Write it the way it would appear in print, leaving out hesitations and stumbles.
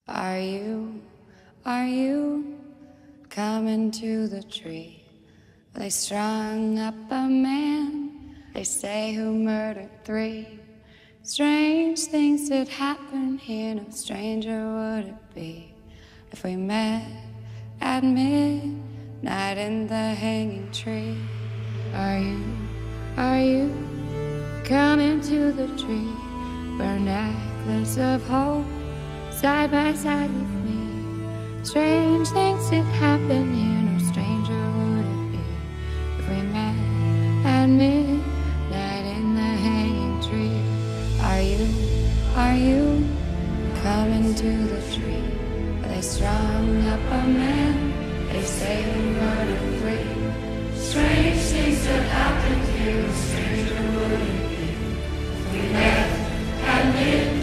Are you coming to the tree? They strung up a man, they say, who murdered 3. Strange things did happen here, no stranger would it be if we met at midnight in the hanging tree. Are you coming to the tree? Wear necklace of hope side by side with me. Strange things did happen here, no stranger would it be if we met at midnight in the hanging tree. Are you coming to the tree? They strung up a man, they say he murdered 3. Strange things that happened here, no stranger would it be if we met at midnight.